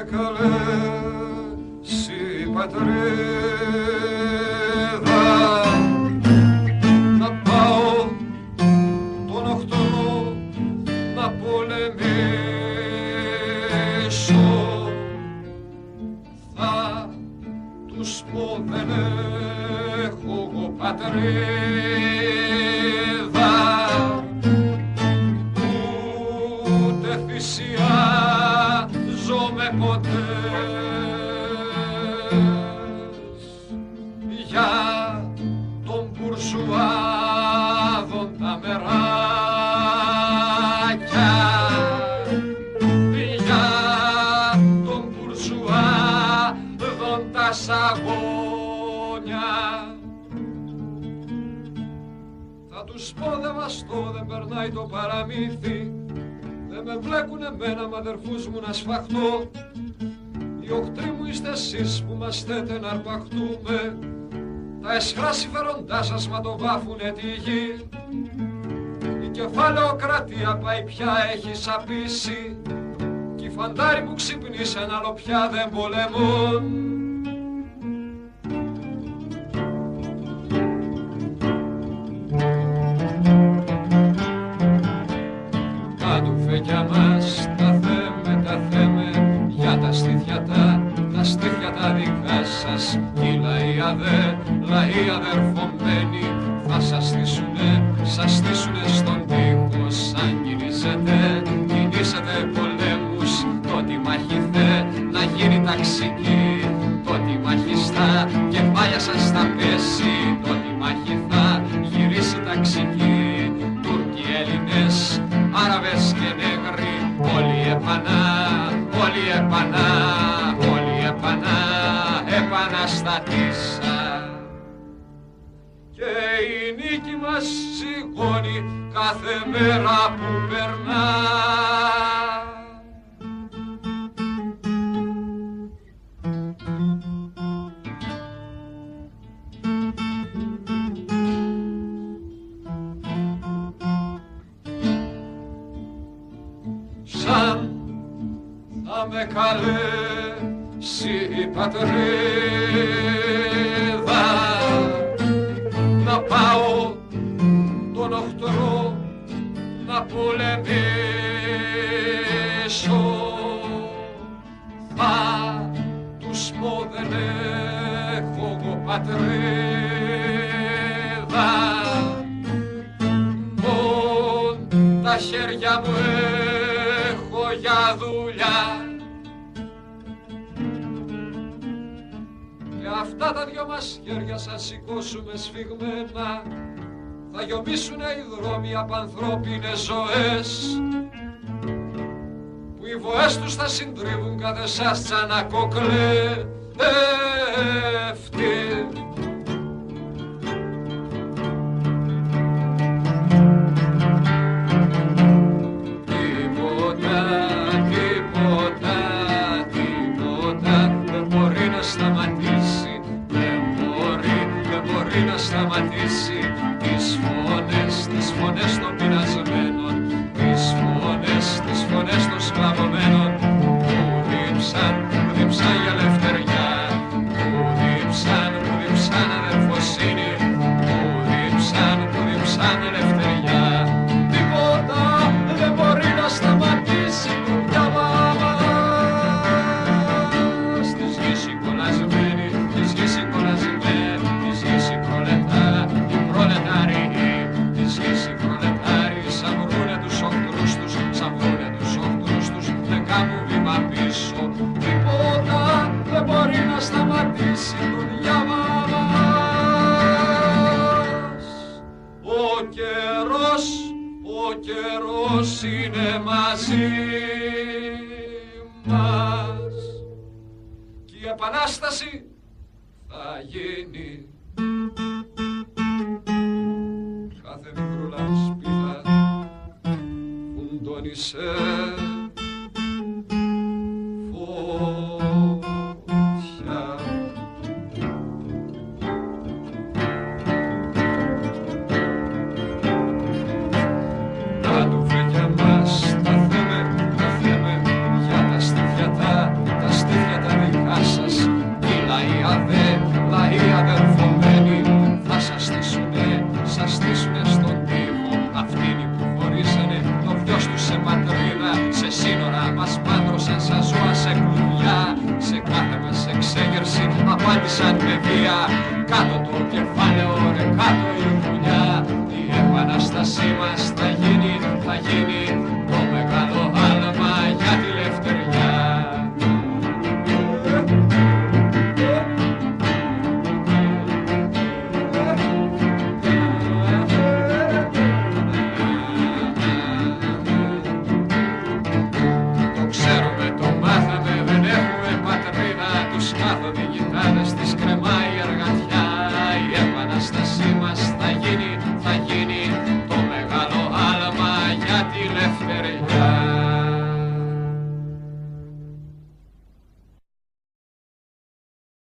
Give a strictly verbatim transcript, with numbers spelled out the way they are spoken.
καλέσει η πατρίδα να πάω τον οχτωρό να πολεμήσω. Θα τους πω δεν έχω εγώ πατρίδα, ούτε θυσιάζομαι ποτέ για τον μπουρζουάδον τα μεράκια, για τον μπουρζουάδον τα σαγόνια. Θα τους πω δεν βαστώ, δεν περνάει το παραμύθι, δεν με μπλέκουν εμένα μ' αδερφούς μου να σφαχτώ. Οι οχτροί μου είστε εσείς που μας θέτε να αρπαχτούμε, τα αισχρά συμφέροντά σας μα το βάφουνε τη γη. Η κεφαλαιοκρατία πάει πια έχει σαπίσει, κι οι φαντάροι που ξυπνήσαν άλλο πια δεν πολεμούν. Για μας τα θέμε, τα θέμε για τα στήθια τα, τα στήθια τα δικά σας. Κι οι λαοί αδε, λαοί αδερφωμένοι θα σας στήσουνε, σας στήσουνε στον τοίχο. Σαν κινήσετε, κινήσετε πολέμους, τότε μαχηθέ να γίνει ταξική. Τότε μαχιστά κεφάλια σας θα πέσει, τότε μαχηθά γυρίσει ταξική. Τούρκοι, Έλληνες, Άραβες και νέγροι, όλοι επανά, όλοι επανά, όλοι επανά, επαναστατήσα. Και η νίκη μας σηκώνει κάθε μέρα που περνά. Σαν θα με καλέσει η πατρίδα να πάω τον οχτωρό να πολεμήσω, θα τους πω δεν έχω εγώ πατρίδα, μον τα χέρια μου έχω για δουλειά. Και αυτά τα δυο μας χέρια σας σηκώσουμε σφιγμένα, θα γιομίσουνε οι δρόμοι απ' ανθρώπινες ζωές, που οι βοές τους θα συντρίβουν κάθε σας τσανακοκλέφτη. Σταματήσει τις φωνές, τις φωνές των πεινασμένων, τις φωνές, τις φωνές των σκλαβωμένων, που δίψαν, που δίψαν για ελευθεριά, που δίψαν, που δίψαν αδερφοσύνη, που δίψαν, που δίψαν ελευθεριά. Τίποτα δεν μπορεί να σταματήσει για μας, της γης η κολλασμένη, της γης η κολλασμένη, της γης η προλετάρα, οι προλετάριοι, της γης οι προλετάριοι, σαν βρούνε τους οχτρούς τους, σαν βρούνε τους οχτρούς τους, δεν κάνουν βήμα πίσω. Τίποτα δεν μπορεί να σταματήσει για μας. Ο καιρός, ο καιρός είναι μαζί μας και η επανάσταση θα γίνει. Κάθε μικρούλα σπίθα φουντώνησε φωτιά. Να του βρε για μας τα θέμε, τα θέμε για τα στήθια τα, τα στήθια σαν παιδεία. Κάτω το κεφάλαιο, ρε κάτω η δουλειά. Η επανάστασή μας θα γίνει, θα γίνει το μεγάλο άλμα για τη λευτεριά. Το ξέρουμε, το μάθαμε, δεν έχουμε πατρίδα. Τους κάθονται γητάδες, τις κρεμάει η εργατιά. Η επανάστασή μας θα γίνει, θα γίνει το μεγάλο άλμα για τη λευτεριά.